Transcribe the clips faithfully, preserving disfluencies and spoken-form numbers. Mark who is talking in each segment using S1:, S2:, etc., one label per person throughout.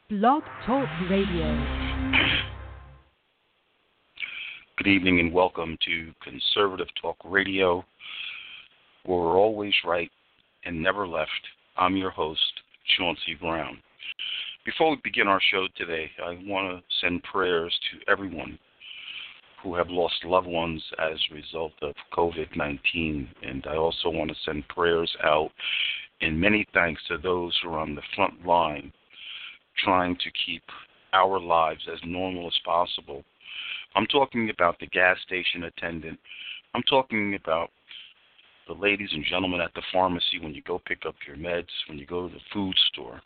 S1: Blog Talk Radio.
S2: Good evening and welcome to Conservative Talk Radio, where we're always right and never left. I'm your host, Chauncey Brown. Before we begin our show today, I want to send prayers to everyone who have lost loved ones as a result of covid nineteen. And I also want to send prayers out and many thanks to those who are on the front line trying to keep our lives as normal as possible. I'm talking about the gas station attendant. I'm talking about the ladies and gentlemen at the pharmacy when you go pick up your meds, when you go to the food store.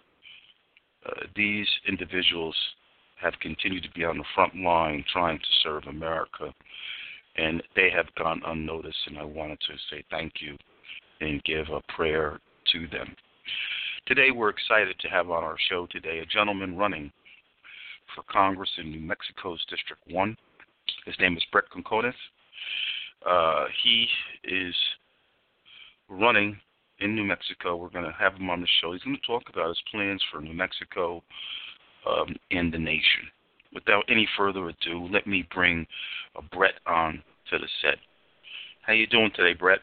S2: Uh, these individuals have continued to be on the front line trying to serve America, and they have gone unnoticed, and I wanted to say thank you and give a prayer to them. Today we're excited to have on our show today a gentleman running for Congress in New Mexico's District one. His name is Brett Conconus. Uh, he is running in New Mexico. We're going to have him on the show. He's going to talk about his plans for New Mexico um, and the nation. Without any further ado, let me bring uh, Brett on to the set. How you doing today, Brett?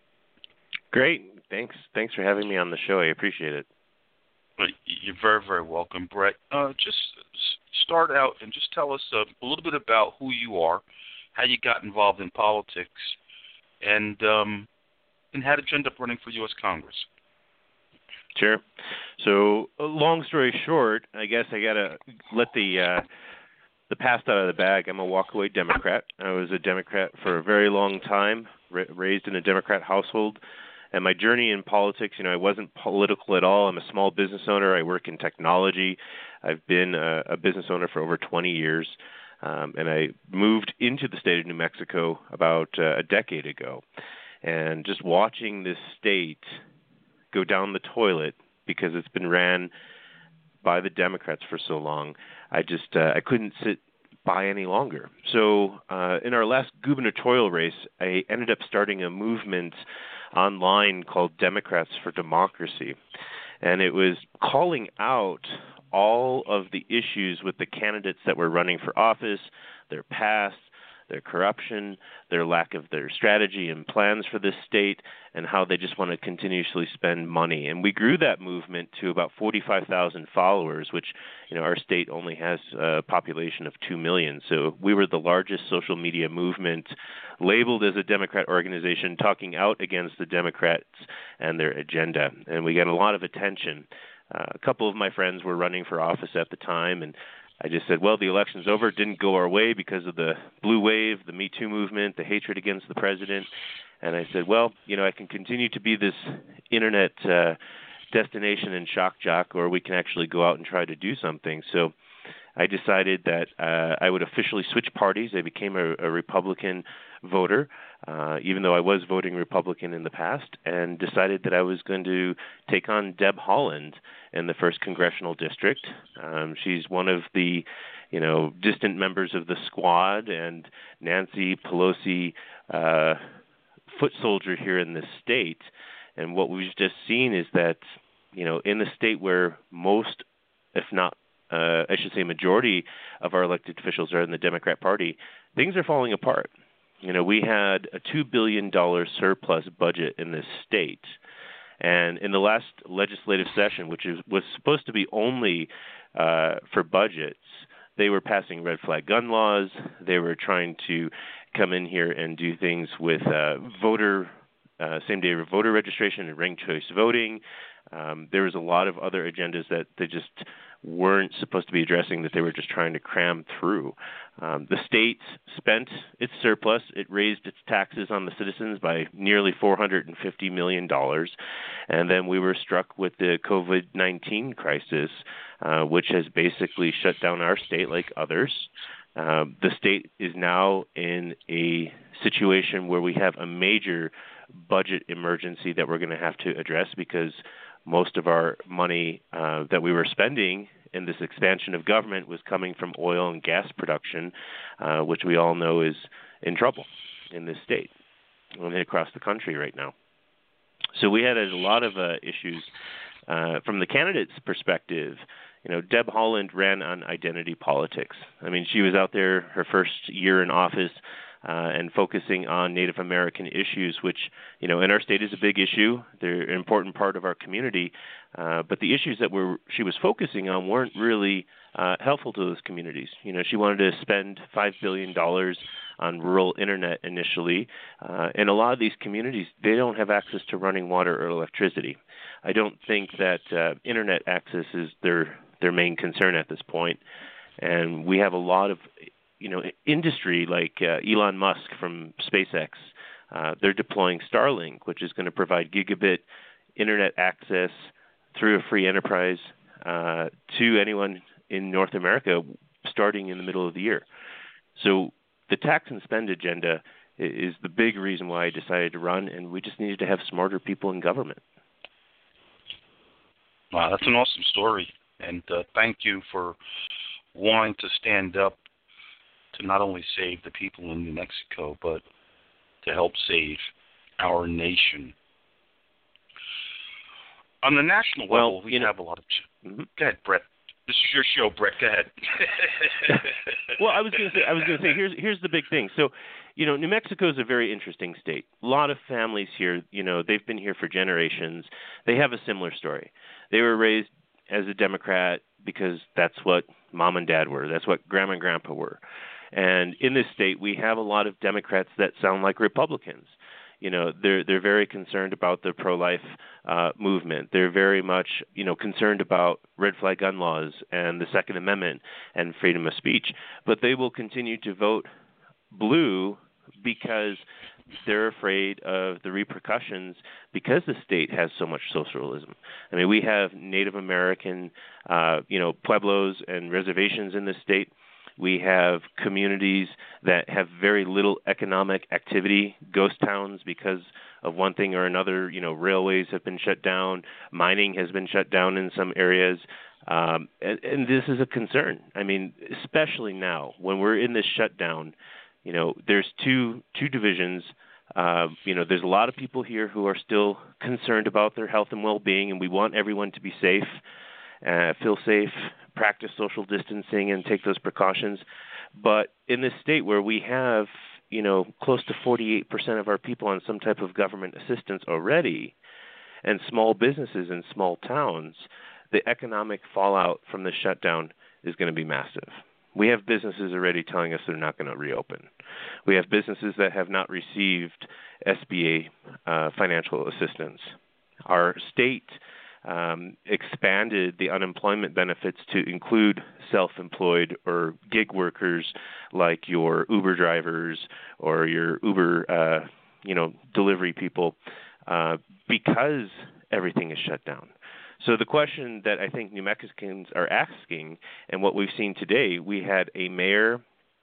S3: Great. Thanks. Thanks for having me on the show. I appreciate it.
S2: You're very, very welcome, Brett. Uh, just start out and just tell us uh, a little bit about who you are, how you got involved in politics, and um, and how did you end up running for U S Congress?
S3: Sure. So, uh, long story short, I guess I gotta let the uh, the past out of the bag. I'm a walkaway Democrat. I was a Democrat for a very long time, ra- raised in a Democrat household. And my journey in politics, you know, I wasn't political at all. I'm a small business owner. I work in technology. I've been a, a business owner for over twenty years. Um, and I moved into the state of New Mexico about uh, a decade ago. And just watching this state go down the toilet because it's been ran by the Democrats for so long, I just uh, I couldn't sit by any longer. So uh, in our last gubernatorial race, I ended up starting a movement online called Democrats for Democracy. And it was calling out all of the issues with the candidates that were running for office, their past, their corruption, their lack of their strategy and plans for this state, and how they just want to continuously spend money. And we grew that movement to about forty-five thousand followers, which, you know, our state only has a population of two million. So we were the largest social media movement labeled as a Democrat organization talking out against the Democrats and their agenda. And we got a lot of attention. Uh, a couple of my friends were running for office at the time, and I just said, well, the election's over. It didn't go our way because of the blue wave, the Me Too movement, the hatred against the president. And I said, well, you know, I can continue to be this internet uh, destination and shock jock, or we can actually go out and try to do something. So I decided that uh, I would officially switch parties. I became a, a Republican voter, uh, even though I was voting Republican in the past, and decided that I was going to take on Deb Haaland in the first congressional district. Um, she's one of the, you know, distant members of the squad, and Nancy Pelosi, uh, foot soldier here in this state. And what we've just seen is that, you know, in the state where most, if not Uh, I should say majority of our elected officials are in the Democrat Party, things are falling apart. You know, we had a two billion dollars surplus budget in this state. And in the last legislative session, which is, was supposed to be only uh, for budgets, they were passing red flag gun laws. They were trying to come in here and do things with uh, voter, uh, same-day voter registration and ranked choice voting. Um, there was a lot of other agendas that they just weren't supposed to be addressing, that they were just trying to cram through. Um, the state spent its surplus. It raised its taxes on the citizens by nearly four hundred fifty million dollars. And then we were struck with the covid nineteen crisis, uh, which has basically shut down our state like others. Uh, the state is now in a situation where we have a major budget emergency that we're going to have to address, because most of our money uh, that we were spending in this expansion of government was coming from oil and gas production, uh, which we all know is in trouble in this state and across the country right now. So we had a lot of uh, issues uh, from the candidate's perspective. You know, Deb Haaland ran on identity politics. I mean, she was out there her first year in office uh, and focusing on Native American issues, which, you know, in our state is a big issue. They're an important part of our community. Uh, but the issues that were she was focusing on weren't really uh, helpful to those communities. You know, she wanted to spend five billion dollars on rural internet initially. Uh, and a lot of these communities, they don't have access to running water or electricity. I don't think that uh, internet access is their their main concern at this point. And we have a lot of, you know, industry like uh, Elon Musk from SpaceX. Uh, they're deploying Starlink, which is going to provide gigabit internet access through a free enterprise uh, to anyone in North America starting in the middle of the year. So the tax and spend agenda is the big reason why I decided to run, and we just needed to have smarter people in government.
S2: Wow, that's an awesome story. And uh, thank you for wanting to stand up to not only save the people in New Mexico, but to help save our nation. On the national
S3: well,
S2: level, we
S3: you know,
S2: have a lot of... Ch-
S3: mm-hmm.
S2: Go ahead, Brett. This is your show, Brett. Go ahead.
S3: well, I was going to say, I was going to say, here's here's the big thing. So, you know, New Mexico is a very interesting state. A lot of families here, you know, they've been here for generations. They have a similar story. They were raised as a Democrat because that's what mom and dad were. That's what grandma and grandpa were. And in this state, we have a lot of Democrats that sound like Republicans. You know, they're they're very concerned about the pro-life uh, movement. They're very much, you know, concerned about red flag gun laws and the Second Amendment and freedom of speech. But they will continue to vote blue because they're afraid of the repercussions because the state has so much socialism. I mean, we have Native American, uh, you know, pueblos and reservations in this state. We have communities that have very little economic activity, ghost towns because of one thing or another. You know, railways have been shut down, mining has been shut down in some areas, um, and, and this is a concern. I mean, especially now when we're in this shutdown, you know, there's two two divisions. Uh, you know, there's a lot of people here who are still concerned about their health and well-being, and we want everyone to be safe, uh, feel safe, practice social distancing, and take those precautions. But in this state where we have, you know, close to forty-eight percent of our people on some type of government assistance already, and small businesses in small towns, the economic fallout from the shutdown is going to be massive. We have businesses already telling us they're not going to reopen. We have businesses that have not received S B A uh, financial assistance. Our state um, expanded the unemployment benefits to include self-employed or gig workers like your Uber drivers or your Uber, uh, you know, delivery people, uh, because everything is shut down. So the question that I think New Mexicans are asking, and what we've seen today, we had a mayor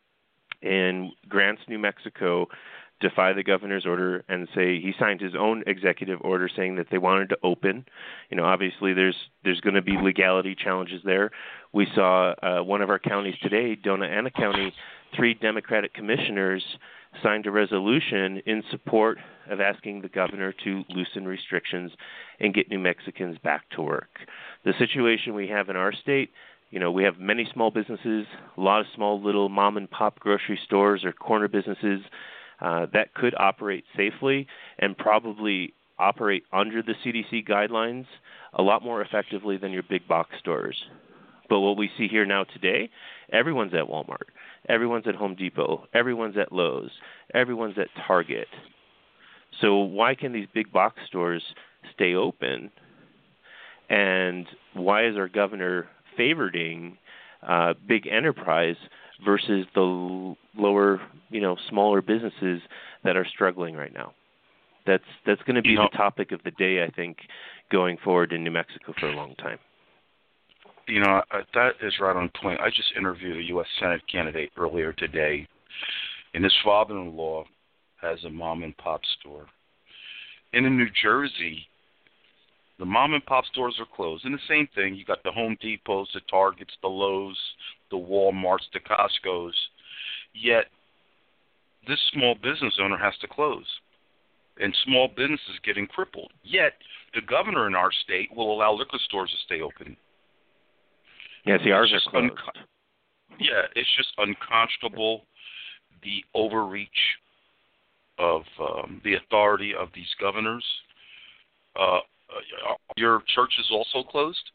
S3: in Grants, New Mexico, defy the governor's order and say he signed his own executive order saying that they wanted to open. You know, obviously there's there's going to be legality challenges there. We saw uh, one of our counties today, Dona Ana County, three Democratic commissioners signed a resolution in support of asking the governor to loosen restrictions and get New Mexicans back to work. The situation we have in our state, you know, we have many small businesses, a lot of small little mom and pop grocery stores or corner businesses uh, that could operate safely and probably operate under the C D C guidelines a lot more effectively than your big box stores. But what we see here now today, everyone's at Walmart, everyone's at Home Depot, everyone's at Lowe's, everyone's at Target. So why can these big box stores stay open? And why is our governor favoring uh, big enterprise versus the l- lower, you know, smaller businesses that are struggling right now? That's that's going to be you know, the topic of the day, I think, going forward in New Mexico for a long time.
S2: You know, that is right on point. I just interviewed a U S Senate candidate earlier today, and his father-in-law has a mom-and-pop store. And in New Jersey, the mom-and-pop stores are closed. And the same thing, you got the Home Depots, the Targets, the Lowe's, the Walmarts, the Costco's. Yet, this small business owner has to close. And small business is getting crippled. Yet, the governor in our state will allow liquor stores to stay open.
S3: Yeah, see, ours
S2: it's
S3: are closed.
S2: Unco- yeah, it's just unconscionable, the overreach of um, the authority of these governors. Uh, your church is also closed?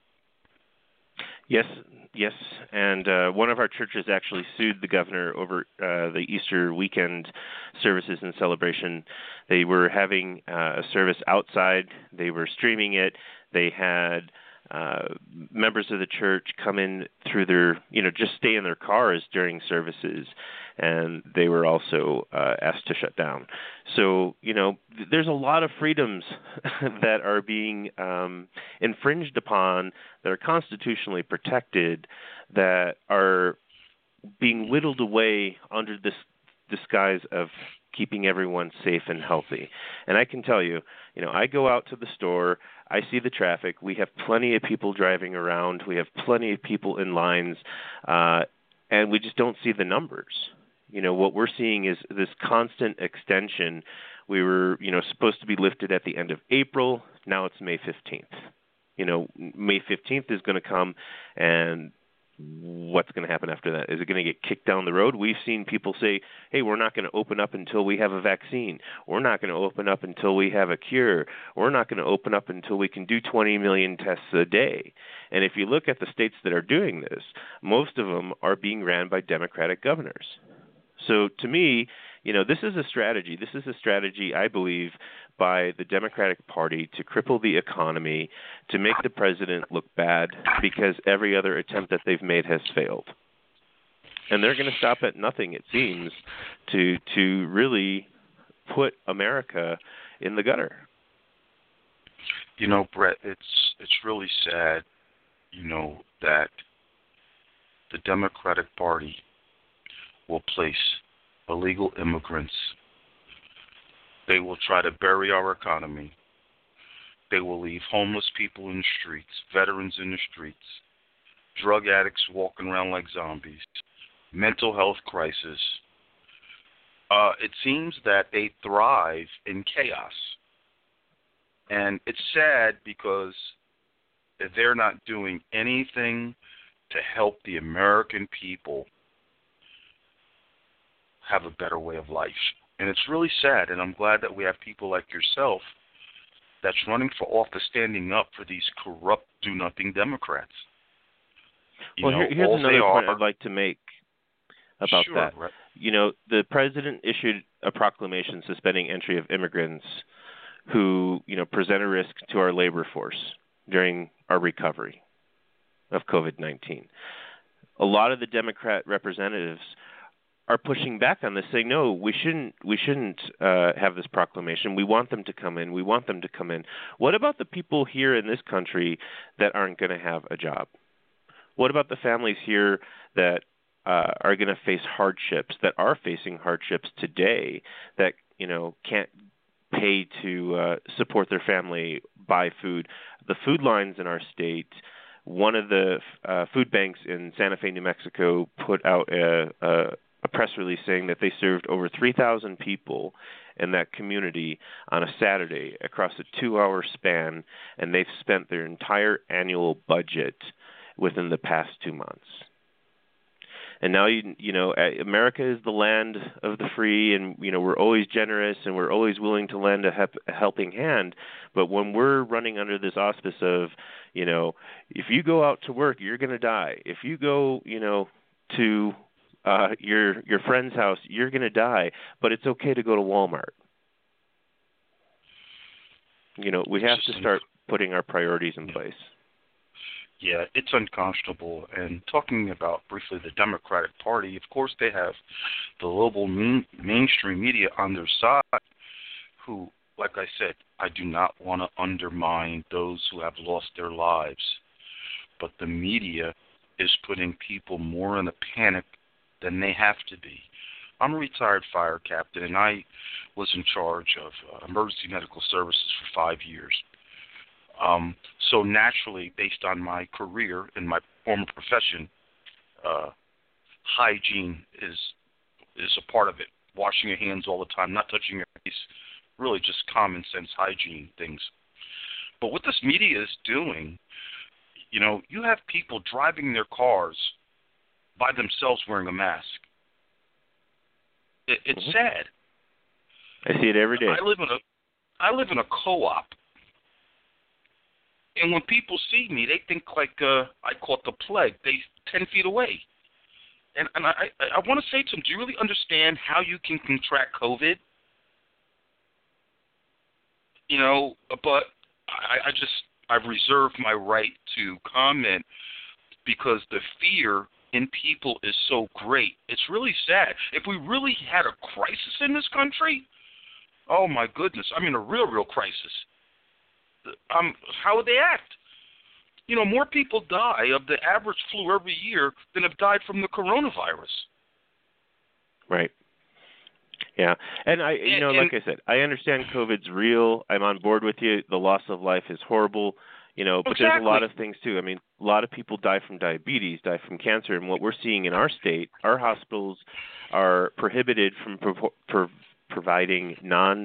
S3: Yes, yes, and uh, one of our churches actually sued the governor over uh, the Easter weekend services and celebration. They were having uh, a service outside. They were streaming it. They had uh, members of the church come in through their, you know, just stay in their cars during services, and they were also uh, asked to shut down. So, you know, th- there's a lot of freedoms that are being um, infringed upon, that are constitutionally protected, that are being whittled away under this disguise of keeping everyone safe and healthy. And I can tell you, you know, I go out to the store, I see the traffic, we have plenty of people driving around, we have plenty of people in lines, uh, and we just don't see the numbers. You know, what we're seeing is this constant extension. We were, you know, supposed to be lifted at the end of April. Now it's May fifteenth. You know, May fifteenth is going to come, and what's going to happen after that? Is it going to get kicked down the road? We've seen people say, hey, we're not going to open up until we have a vaccine. We're not going to open up until we have a cure. We're not going to open up until we can do twenty million tests a day. And if you look at the states that are doing this, most of them are being ran by Democratic governors. So to me, you know, this is a strategy. This is a strategy, I believe, by the Democratic Party to cripple the economy, to make the president look bad, because every other attempt that they've made has failed. And they're going to stop at nothing, it seems, to to really put America in the gutter.
S2: You know, Brett, it's it's really sad, you know, that the Democratic Party will place illegal immigrants. They will try to bury our economy. They will leave homeless people in the streets, veterans in the streets, drug addicts walking around like zombies, mental health crisis. Uh, it seems that they thrive in chaos. And it's sad because they're not doing anything to help the American people have a better way of life. And it's really sad, and I'm glad that we have people like yourself that's running for office standing up for these corrupt, do-nothing Democrats. You
S3: well,
S2: know,
S3: here, here's
S2: all
S3: another
S2: they
S3: point
S2: are,
S3: I'd like to make about
S2: sure,
S3: that.
S2: Right.
S3: You know, the president issued a proclamation suspending entry of immigrants who, you know, present a risk to our labor force during our recovery of COVID nineteen. A lot of the Democrat representatives are pushing back on this, saying, no, we shouldn't we shouldn't uh, have this proclamation. We want them to come in. We want them to come in. What about the people here in this country that aren't going to have a job? What about the families here that uh, are going to face hardships, that are facing hardships today, that, you know, can't pay to uh, support their family, buy food? The food lines in our state, one of the uh, food banks in Santa Fe, New Mexico, put out a, a a press release saying that they served over three thousand people in that community on a Saturday across a two-hour span, and they've spent their entire annual budget within the past two months. And now, you, you know, America is the land of the free, and, you know, we're always generous and we're always willing to lend a, hep- a helping hand. But when we're running under this auspice of, you know, if you go out to work, you're going to die. If you go, you know, to uh, your your friend's house, you're going to die. But it's okay to go to Walmart. You know, we have to start putting our priorities in place.
S2: Yeah, it's unconscionable. And talking about briefly the Democratic Party, of course they have the global main, mainstream media on their side who, like I said, I do not want to undermine those who have lost their lives. But the media is putting people more in a panic than they have to be. I'm a retired fire captain, and I was in charge of uh, emergency medical services for five years. Um, so naturally, based on my career and my former profession, uh, hygiene is is a part of it. Washing your hands all the time, not touching your face, really just common sense hygiene things. But what this media is doing, You know, you have people driving their cars by themselves wearing a mask. It, it's mm-hmm. sad.
S3: I see it every day.
S2: I live in a, I live in a co-op, and when people see me, they think like uh, I caught the plague. They ten feet away, and and I I, I want to say to them, do you really understand how you can contract COVID? You know, but I, I just I've reserved my right to comment because the fear in people is so great. It's really sad. If we really had a crisis in this country, oh my goodness, I mean a real, real crisis, um, how would they act? You know, more people die of the average flu every year than have died from the coronavirus.
S3: Right. Yeah. And, I, you know,
S2: and,
S3: like I said, I understand COVID's real. I'm on board with you. The loss of life is horrible. You know, but
S2: exactly.
S3: There's a lot of things, too. I mean, a lot of people die from diabetes, die from cancer. And what we're seeing in our state, our hospitals are prohibited from pro- pro- providing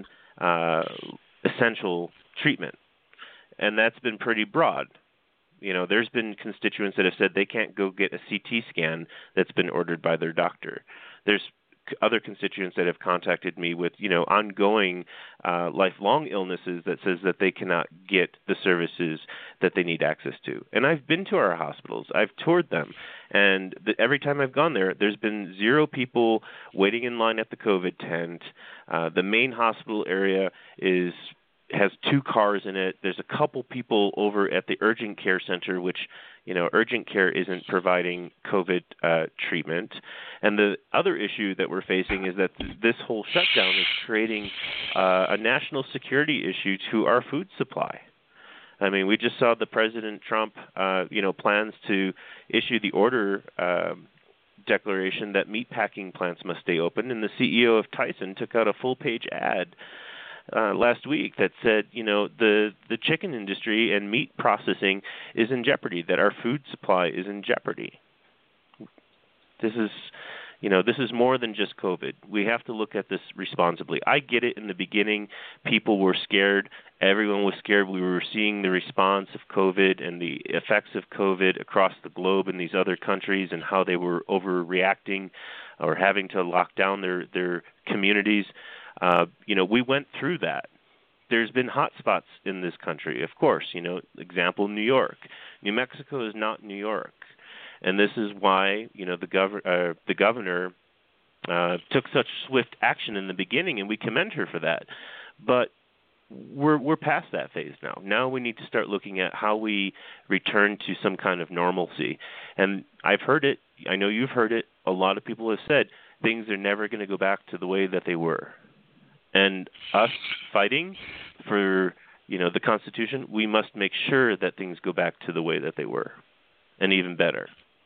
S3: non-essential uh, treatment. And that's been pretty broad. You know, there's been constituents that have said they can't go get a C T scan that's been ordered by their doctor. There's other constituents that have contacted me with, you know, ongoing uh, lifelong illnesses that says that they cannot get the services that they need access to. And I've been to our hospitals. I've toured them. And the, every time I've gone there, there's been zero people waiting in line at the COVID tent. Uh, the main hospital area is has two cars in it. There's a couple people over at the urgent care center, which, you know, urgent care isn't providing COVID uh, treatment. And the other issue that we're facing is that th- this whole shutdown is creating uh, a national security issue to our food supply. I mean, we just saw the President Trump, uh, you know, plans to issue the order uh, declaration that meatpacking plants must stay open. And the C E O of Tyson took out a full-page ad Uh, last week that said, you know, the, the chicken industry and meat processing is in jeopardy, that our food supply is in jeopardy. This is, you know, this is more than just COVID. We have to look at this responsibly. I get it. In the beginning, people were scared. Everyone was scared. We were seeing the response of COVID and the effects of COVID across the globe in these other countries and how they were overreacting or having to lock down their, their communities. Uh, you know, we went through that. There's been hot spots in this country, of course. You know, example, New York. New Mexico is not New York. And this is why, you know, the, gov- uh, the governor uh, took such swift action in the beginning, and we commend her for that. But we're we're past that phase now. Now we need to start looking at how we return to some kind of normalcy. And I've heard it. I know you've heard it. A lot of people have said things are never going to go back to the way that they were. And us fighting for, you know, the Constitution, we must make sure that things go back to the way that they were, and even better.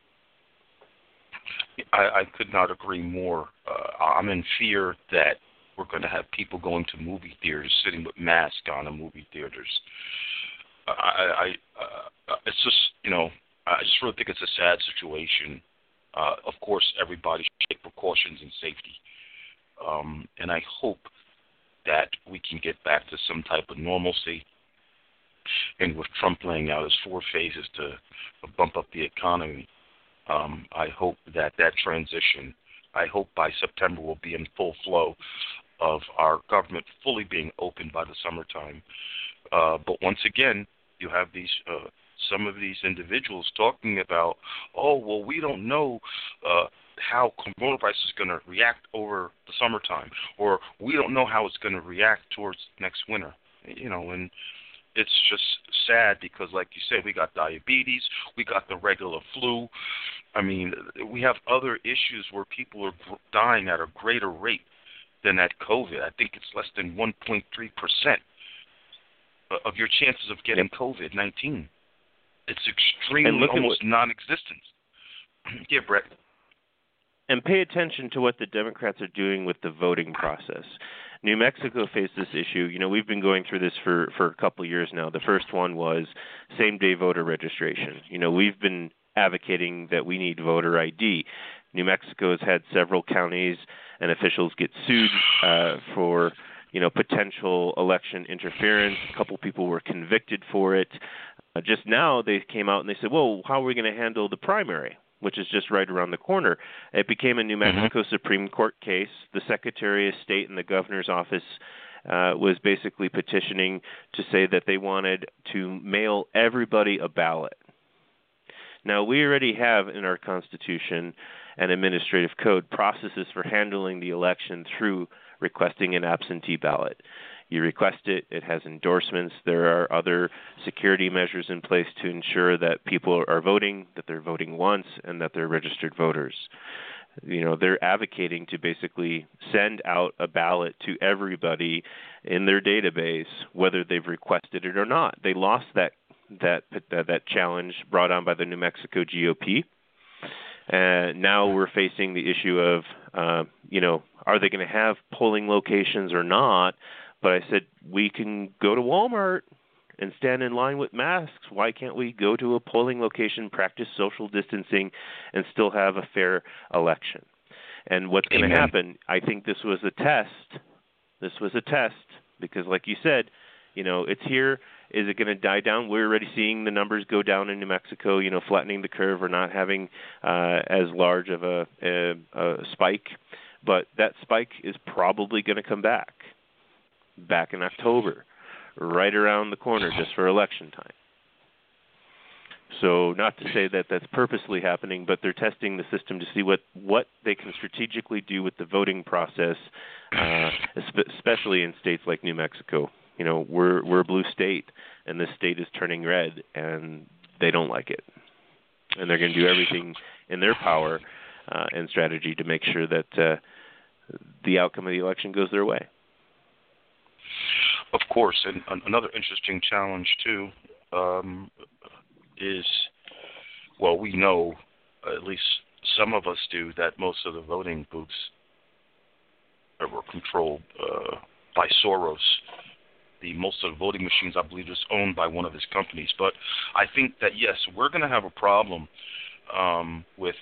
S2: I, I could not agree more. Uh, I'm in fear that we're going to have people going to movie theaters, sitting with masks on in movie theaters. I, I, uh, it's just, you know, I just really think it's a sad situation. Uh, of course, everybody should take precautions and safety. Um, and I hope that we can get back to some type of normalcy. And with Trump laying out his four phases to bump up the economy, um, I hope that that transition, I hope by September we'll be in full flow of our government fully being open by the summertime. Uh, but once again, you have these uh, some of these individuals talking about, oh, well, we don't know uh, how coronavirus is going to react over the summertime, or we don't know how it's going to react towards next winter. You know, and it's just sad because, like you said, we got diabetes, we got the regular flu. I mean, we have other issues where people are dying at a greater rate than that COVID. I think it's less than one point three percent of your chances of getting yep. COVID nineteen. It's extremely, almost what, non-existent. Yeah, Brett.
S3: And pay attention to what the Democrats are doing with the voting process. New Mexico faced this issue. You know, we've been going through this for, for a couple of years now. The first one was same-day voter registration. You know, we've been advocating that we need voter I D. New Mexico has had several counties and officials get sued uh, for, you know, potential election interference. A couple people were convicted for it. Uh, just now they came out and they said, well, how are we going to handle the primary, which is just right around the corner? It became a New Mexico mm-hmm. Supreme Court case. The Secretary of State and the governor's office uh, was basically petitioning to say that they wanted to mail everybody a ballot. Now, we already have in our Constitution and administrative code processes for handling the election through requesting an absentee ballot. You request it, it has endorsements. There are other security measures in place to ensure that people are voting, that they're voting once, and that they're registered voters. You know, they're advocating to basically send out a ballot to everybody in their database, whether they've requested it or not. They lost that that that, that challenge brought on by the New Mexico G O P. And now we're facing the issue of, uh, you know, are they going to have polling locations or not? But I said, we can go to Walmart and stand in line with masks. Why can't we go to a polling location, practice social distancing, and still have a fair election? And what's going to happen, I think this was a test. This was a test because, like you said, you know, it's here. Is it going to die down? We're already seeing the numbers go down in New Mexico, you know, flattening the curve or not having uh, as large of a, a, a spike. But that spike is probably going to come back. Back in October, right around the corner just for election time. So not to say that that's purposely happening, but they're testing the system to see what, what they can strategically do with the voting process, uh, especially in states like New Mexico. You know, we're we're a blue state, and this state is turning red, and they don't like it. And they're going to do everything in their power uh, and strategy to make sure that uh, the outcome of the election goes their way.
S2: Of course, and another interesting challenge, too, um, is, well, we know, at least some of us do, that most of the voting booths were controlled uh, by Soros. The most of the voting machines, I believe, is owned by one of his companies. But I think that, yes, we're going to have a problem um, with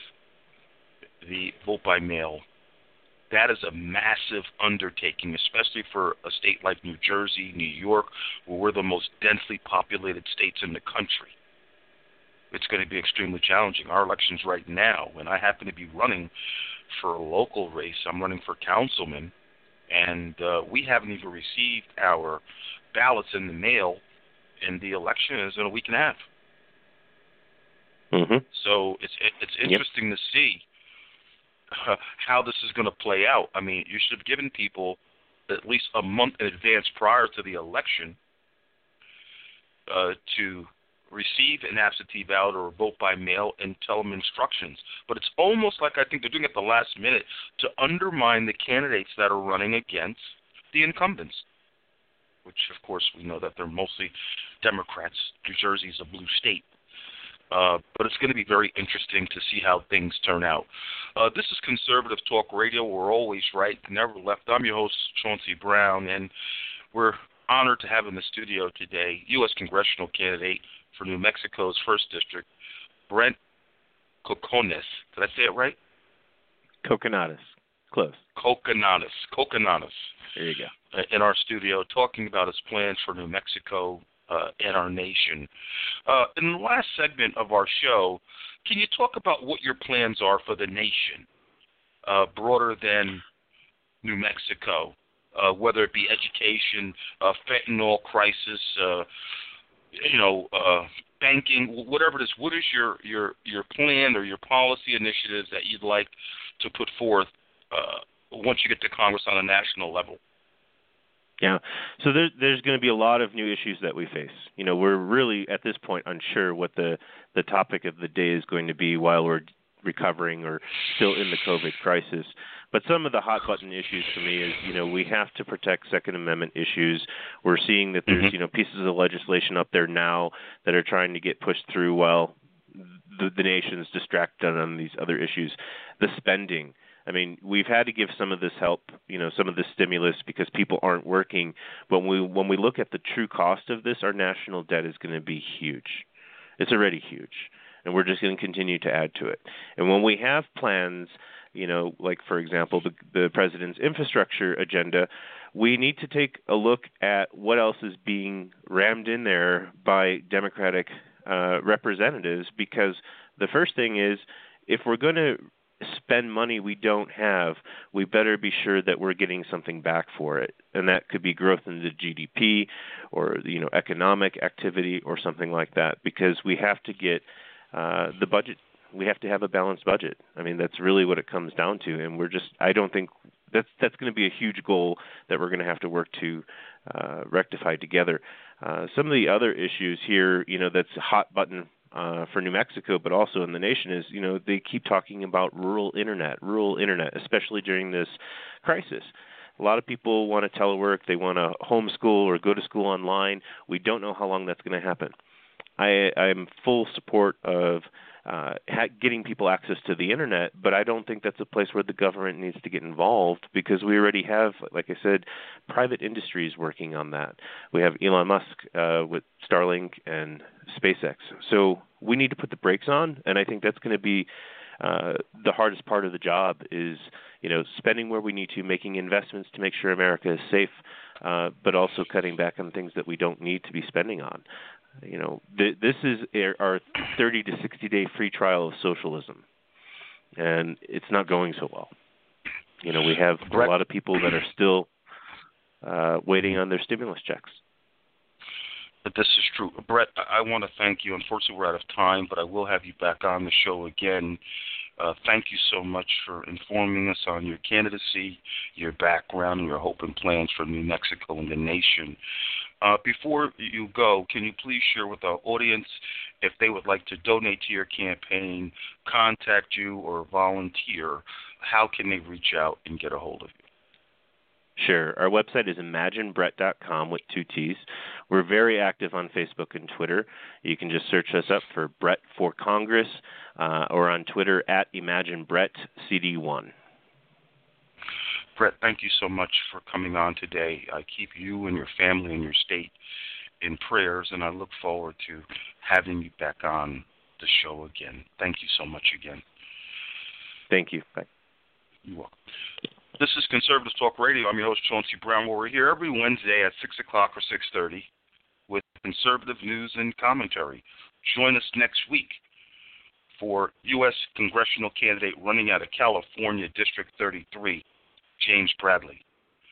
S2: the vote by mail. That is a massive undertaking, especially for a state like New Jersey, New York, where we're the most densely populated states in the country. It's going to be extremely challenging. Our elections right now, and I happen to be running for a local race. I'm running for councilman, and uh, we haven't even received our ballots in the mail, and the election is in a week and a half.
S3: Mm-hmm.
S2: So it's it's interesting yep. to see Uh, how this is going to play out. I mean, you should have given people at least a month in advance prior to the election uh, to receive an absentee ballot or a vote by mail and tell them instructions. But it's almost like I think they're doing it at the last minute to undermine the candidates that are running against the incumbents, which, of course, we know that they're mostly Democrats. New Jersey's a blue state. Uh, but it's going to be very interesting to see how things turn out. Uh, this is Conservative Talk Radio. We're always right, never left. I'm your host, Chauncey Brown, and we're honored to have in the studio today U S congressional candidate for New Mexico's first District, Brent Coconanis. Did I say it right?
S3: Coconanis. Close.
S2: Coconanis. Coconanis.
S3: There you go.
S2: Uh, in our studio, talking about his plans for New Mexico Uh, and our nation. Uh, in the last segment of our show, can you talk about what your plans are for the nation, uh, broader than New Mexico, uh, whether it be education, uh, fentanyl crisis, uh, you know, uh, banking, whatever it is? What is your, your, your plan or your policy initiatives that you'd like to put forth uh, once you get to Congress on a national level?
S3: Yeah, so there, there's going to be a lot of new issues that we face. You know, we're really at this point unsure what the, the topic of the day is going to be while we're recovering or still in the COVID crisis. But some of the hot button issues for me is, you know, we have to protect Second Amendment issues. We're seeing that there's, mm-hmm. you know, pieces of legislation up there now that are trying to get pushed through while the, the nation's distracted on these other issues. The spending. I mean, we've had to give some of this help, you know, some of this stimulus because people aren't working. But when we, when we look at the true cost of this, our national debt is going to be huge. It's already huge, and we're just going to continue to add to it. And when we have plans you know, like, for example, the, the president's infrastructure agenda, we need to take a look at what else is being rammed in there by Democratic uh, representatives, because the first thing is, if we're going to spend money we don't have, we better be sure that we're getting something back for it. And that could be growth in the G D P or, you know, economic activity or something like that, because we have to get uh, the budget. We have to have a balanced budget. I mean, that's really what it comes down to. And we're just, I don't think that's, that's going to be a huge goal that we're going to have to work to uh, rectify together. Uh, some of the other issues here, you know, that's a hot button Uh, for New Mexico, but also in the nation, is, you know, they keep talking about rural internet, rural internet, especially during this crisis. A lot of people want to telework, they want to homeschool or go to school online. We don't know how long that's going to happen. I, I'm full support of uh, ha- getting people access to the internet, but I don't think that's a place where the government needs to get involved, because we already have, like I said, private industries working on that. We have Elon Musk uh, with Starlink and SpaceX. So we need to put the brakes on, and I think that's going to be uh, the hardest part of the job is, you know, spending where we need to, making investments to make sure America is safe, uh, but also cutting back on things that we don't need to be spending on. You know, th- this is our thirty to sixty day free trial of socialism, and it's not going so well. You know, we have
S2: Brett,
S3: a lot of people that are still uh, waiting on their stimulus checks.
S2: But this is true. Brett, I, I want to thank you. Unfortunately, we're out of time, but I will have you back on the show again. Uh, thank you so much for informing us on your candidacy, your background, and your hope and plans for New Mexico and the nation. Uh, before you go, can you please share with our audience if they would like to donate to your campaign, contact you, or volunteer? How can they reach out and get a hold of you?
S3: Sure. Our website is imagine brett dot com with two T's. We're very active on Facebook and Twitter. You can just search us up for Brett for Congress, uh, or on Twitter at Imagine Brett C D one.
S2: Brett, thank you so much for coming on today. I keep you and your family and your state in prayers, and I look forward to having you back on the show again. Thank you so much again.
S3: Thank you. Bye.
S2: You're welcome. This is Conservative Talk Radio. I'm your host, Chauncey Brown. We're here every Wednesday at six o'clock or six thirty with conservative news and commentary. Join us next week for U S congressional candidate running out of California, District thirty-three, James Bradley.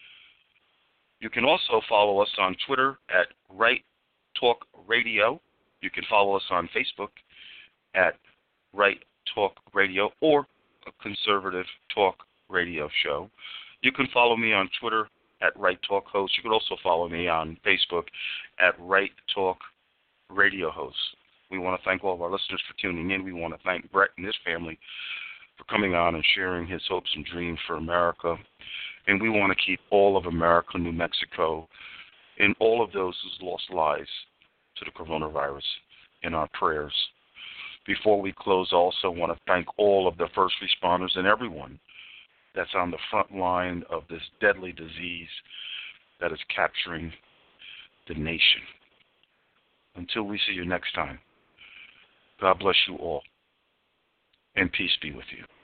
S2: You can also follow us on Twitter at Right Talk Radio. You can follow us on Facebook at Right Talk Radio or Conservative Talk Radio Show. You can follow me on Twitter at Right Talk Host. You can also follow me on Facebook at Right Talk Radio Host. We want to thank all of our listeners for tuning in. We want to thank Brett and his family for coming on and sharing his hopes and dreams for America. And we want to keep all of America, New Mexico, and all of those who've lost lives to the coronavirus in our prayers. Before we close, I also want to thank all of the first responders and everyone that's on the front line of this deadly disease that is capturing the nation. Until we see you next time, God bless you all, and peace be with you.